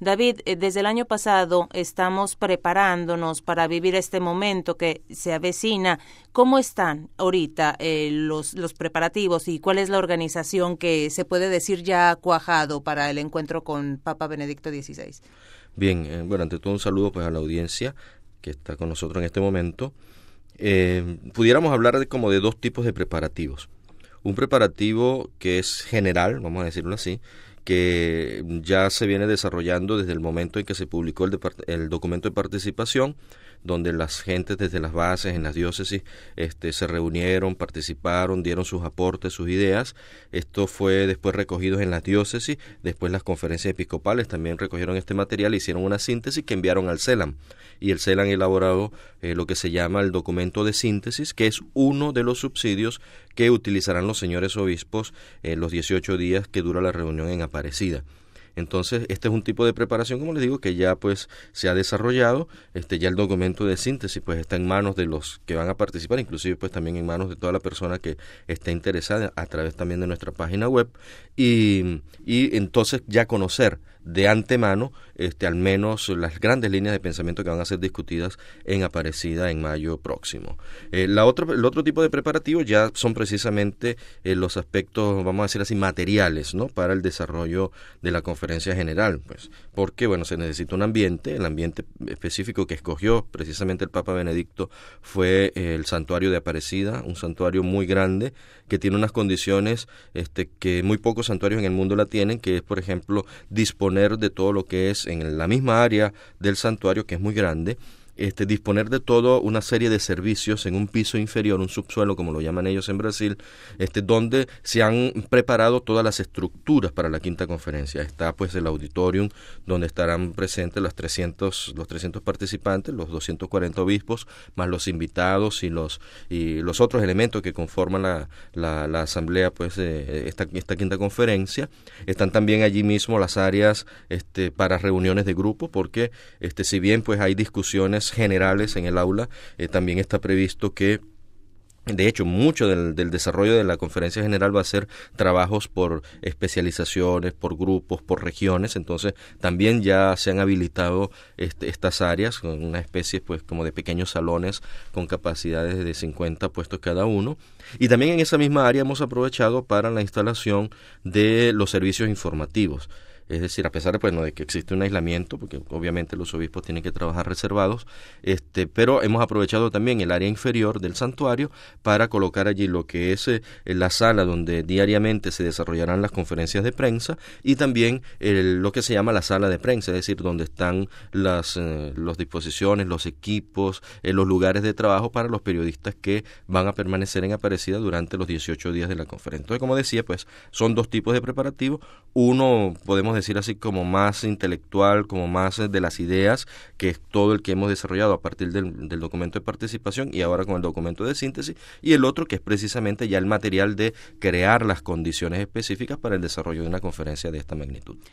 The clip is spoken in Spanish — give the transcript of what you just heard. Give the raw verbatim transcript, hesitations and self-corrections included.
David, eh, desde el año pasado estamos preparándonos para vivir este momento que se avecina. ¿Cómo están ahorita eh, los, los preparativos y cuál es la organización que se puede decir ya ha cuajado para el encuentro con Papa Benedicto dieciséis? Bien, eh, bueno, ante todo un saludo pues a la audiencia que está con nosotros en este momento. Eh, pudiéramos hablar de como de dos tipos de preparativos. Un preparativo que es general, vamos a decirlo así, que ya se viene desarrollando desde el momento en que se publicó el, depart- el documento de participación, donde las gentes desde las bases en las diócesis este, se reunieron, participaron, dieron sus aportes, sus ideas. Esto fue después recogido en las diócesis, después las conferencias episcopales también recogieron este material, hicieron una síntesis que enviaron al CELAM. Y el CELAM ha elaborado eh, lo que se llama el documento de síntesis, que es uno de los subsidios que utilizarán los señores obispos en eh, los dieciocho días que dura la reunión en Aparecida. Entonces, este es un tipo de preparación, como les digo, que ya pues se ha desarrollado. Este ya el documento de síntesis pues está en manos de los que van a participar, inclusive pues también en manos de toda la persona que esté interesada a través también de nuestra página web y, y entonces ya conocer de antemano este al menos las grandes líneas de pensamiento que van a ser discutidas en Aparecida en mayo próximo. Eh, la otro, el otro tipo de preparativos ya son precisamente eh, los aspectos, vamos a decir así, materiales, ¿no? Para el desarrollo de la conferencia general, pues, porque bueno, se necesita un ambiente, el ambiente específico que escogió precisamente el Papa Benedicto fue eh, el santuario de Aparecida, un santuario muy grande que tiene unas condiciones este, que muy pocos santuarios en el mundo la tienen, que es por ejemplo disponer de todo lo que es en la misma área del santuario, que es muy grande, este, disponer de todo una serie de servicios en un piso inferior, un subsuelo como lo llaman ellos en Brasil, este, donde se han preparado todas las estructuras para la quinta conferencia. Está pues el auditorium donde estarán presentes los trescientos, los trescientos participantes, los doscientos cuarenta obispos, más los invitados y los y los otros elementos que conforman la, la, la asamblea, pues eh, esta, esta quinta conferencia. Están también allí mismo las áreas este, para reuniones de grupo, porque este, si bien pues hay discusiones generales en el aula, eh, también está previsto que de hecho, mucho del, del desarrollo de la conferencia general va a ser trabajos por especializaciones, por grupos, por regiones. Entonces, también ya se han habilitado este, estas áreas con una especie pues como de pequeños salones con capacidades de cincuenta puestos cada uno. Y también en esa misma área hemos aprovechado para la instalación de los servicios informativos. Es decir, a pesar de, pues, no, de que existe un aislamiento, porque obviamente los obispos tienen que trabajar reservados, este, pero hemos aprovechado también el área inferior del santuario para colocar allí lo que es eh, la sala donde diariamente se desarrollarán las conferencias de prensa y también el, lo que se llama la sala de prensa, es decir, donde están las eh, las disposiciones, los equipos, eh, los lugares de trabajo para los periodistas que van a permanecer en Aparecida durante los dieciocho días de la conferencia. Entonces, como decía, pues son dos tipos de preparativos. Uno, podemos decir decir así, como más intelectual, como más de las ideas, que es todo el que hemos desarrollado a partir del, del documento de participación y ahora con el documento de síntesis, y el otro que es precisamente ya el material de crear las condiciones específicas para el desarrollo de una conferencia de esta magnitud.